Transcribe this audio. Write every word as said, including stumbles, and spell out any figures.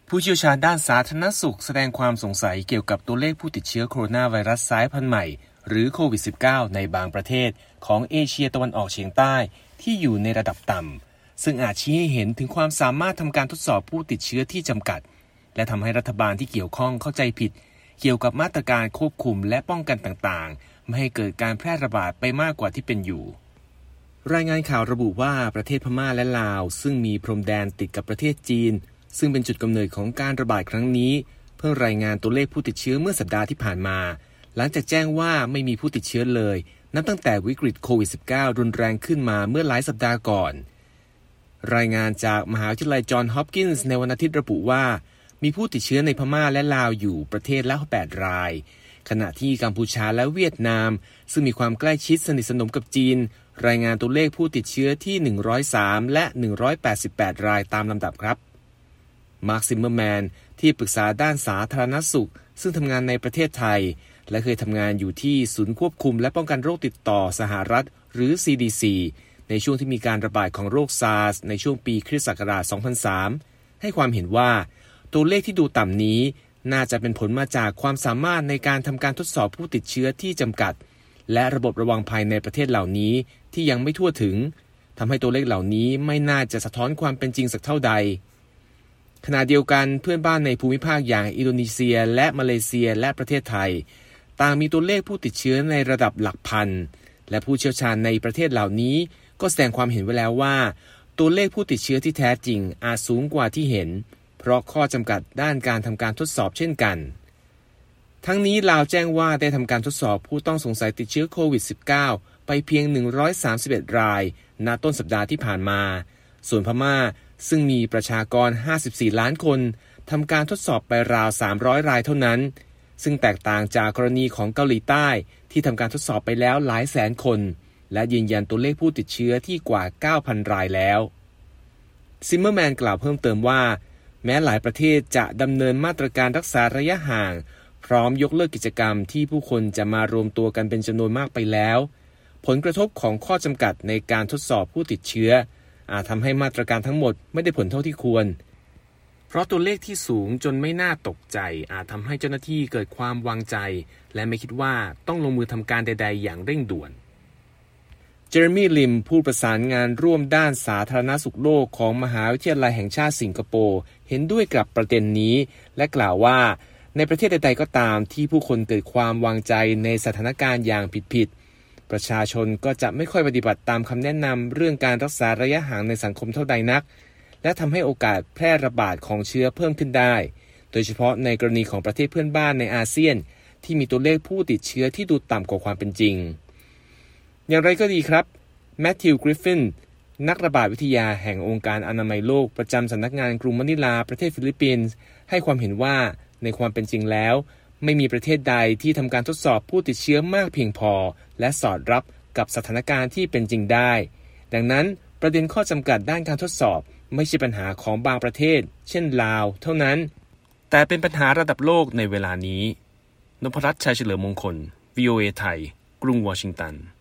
ผู้เชี่ยวชาญด้านสาธารณสุขแสดงความสงสัยเกี่ยวกับตัวเลขผู้ติดเชื้อโคโรนาไวรัสสายพันธุ์ใหม่หรือโควิด สิบเก้า ในบางประเทศของเอเชียตะวันออกเฉียงใต้ที่อยู่ในระดับต่ำซึ่งอาจชี้ให้เห็นถึงความสามารถทำการทดสอบผู้ติดเชื้อที่จำกัดและทำให้รัฐบาลที่เกี่ยวข้องเข้าใจผิดเกี่ยวกับมาตรการควบคุมและป้องกันต่างๆไม่ให้เกิดการแพร่ระบาดไปมากกว่าที่เป็นอยู่รายงานข่าวระบุว่าประเทศพม่าและลาวซึ่งมีพรมแดนติดกับประเทศจีนซึ่งเป็นจุดกำเนิดของการระบาดครั้งนี้เพื่อรายงานตัวเลขผู้ติดเชื้อเมื่อสัปดาห์ที่ผ่านมาหลังจากแจ้งว่าไม่มีผู้ติดเชื้อเลยนับตั้งแต่วิกฤตโควิด สิบเก้า รุนแรงขึ้นมาเมื่อหลายสัปดาห์ก่อนรายงานจากมหาวิทยาลัยจอห์นฮอปกินส์ในวันอาทิตย์ระบุว่ามีผู้ติดเชื้อในพม่าและลาวอยู่ประเทศละแปดรายขณะที่กัมพูชาและเวียดนามซึ่งมีความใกล้ชิดสนิทสนมกับจีนรายงานตัวเลขผู้ติดเชื้อที่หนึ่งร้อยสามและหนึ่งร้อยแปดสิบแปดรายตามลำดับครับมาร์คซิมเมอร์แมนที่ปรึกษาด้านสาธารณสุขซึ่งทำงานในประเทศไทยและเคยทำงานอยู่ที่ศูนย์ควบคุมและป้องกันโรคติดต่อสหรัฐหรือ ซี ดี ซี ในช่วงที่มีการระบาดของโรค SARS ในช่วงปีคริสต์ศักราช สองพันสาม ให้ความเห็นว่าตัวเลขที่ดูต่ำนี้น่าจะเป็นผลมาจากความสามารถในการทำการทดสอบผู้ติดเชื้อที่จำกัดและระบบระวังภัยในประเทศเหล่านี้ที่ยังไม่ทั่วถึงทำให้ตัวเลขเหล่านี้ไม่น่าจะสะท้อนความเป็นจริงสักเท่าใดขณะเดียวกันเพื่อนบ้านในภูมิภาคอย่างอินโดนีเซียและมาเลเซียและประเทศไทยต่างมีตัวเลขผู้ติดเชื้อในระดับหลักพันและผู้เชี่ยวชาญในประเทศเหล่านี้ก็แสดงความเห็นไว้แล้วว่าตัวเลขผู้ติดเชื้อที่แท้จริงอาจสูงกว่าที่เห็นเพราะข้อจำกัดด้านการทำการทดสอบเช่นกันทั้งนี้ลาวแจ้งว่าได้ทำการทดสอบผู้ต้องสงสัยติดเชื้อโควิด สิบเก้า ไปเพียงหนึ่งร้อยสามสิบเอ็ดรายณต้นสัปดาห์ที่ผ่านมาส่วนพม่าซึ่งมีประชากรห้าสิบสี่ล้านคนทำการทดสอบไปราวสามร้อยรายเท่านั้นซึ่งแตกต่างจากกรณีของเกาหลีใต้ที่ทำการทดสอบไปแล้วหลายแสนคนและยืนยันตัวเลขผู้ติดเชื้อที่กว่า เก้าพัน รายแล้วซิมเมอร์แมนกล่าวเพิ่มเติมว่าแม้หลายประเทศจะดำเนินมาตรการรักษาระยะห่างพร้อมยกเลิกกิจกรรมที่ผู้คนจะมารวมตัวกันเป็นจำนวนมากไปแล้วผลกระทบของข้อจำกัดในการทดสอบผู้ติดเชื้ออาจทำให้มาตรการทั้งหมดไม่ได้ผลเท่าที่ควรเพราะตัวเลขที่สูงจนไม่น่าตกใจอาจทำให้เจ้าหน้าที่เกิดความวางใจและไม่คิดว่าต้องลงมือทำการใดๆอย่างเร่งด่วนเจอร์มี่ลิมผู้ประสานงานร่วมด้านสาธารณสุขโลกของมหาวิทยาลัยแห่งชาติสิงคโปร์เห็นด้วยกับประเด็นนี้และกล่าวว่าในประเทศใดๆก็ตามที่ผู้คนเกิดความวางใจในสถานการณ์อย่างผิดๆประชาชนก็จะไม่ค่อยปฏิบัติตามคำแนะนำเรื่องการรักษาระยะห่างในสังคมเท่าใดนักและทำให้โอกาสแพร่ระบาดของเชื้อเพิ่มขึ้นได้โดยเฉพาะในกรณีของประเทศเพื่อนบ้านในอาเซียนที่มีตัวเลขผู้ติดเชื้อที่ดูต่ำกว่าความเป็นจริงอย่างไรก็ดีครับแมทธิว กริฟฟินนักระบาดวิทยาแห่งองค์การอนามัยโลกประจำสำนักงานกรุงมะนิลาประเทศฟิลิปปินส์ให้ความเห็นว่าในความเป็นจริงแล้วไม่มีประเทศใดที่ทำการทดสอบผู้ติดเชื้อมากเพียงพอและสอดรับกับสถานการณ์ที่เป็นจริงได้ดังนั้นประเด็นข้อจำกัดด้านการทดสอบไม่ใช่ปัญหาของบางประเทศเช่นลาวเท่านั้นแต่เป็นปัญหาระดับโลกในเวลานี้นพรัตน์ ชัยเฉลิมมงคล วี โอ เอ ไทยกรุงวอชิงตัน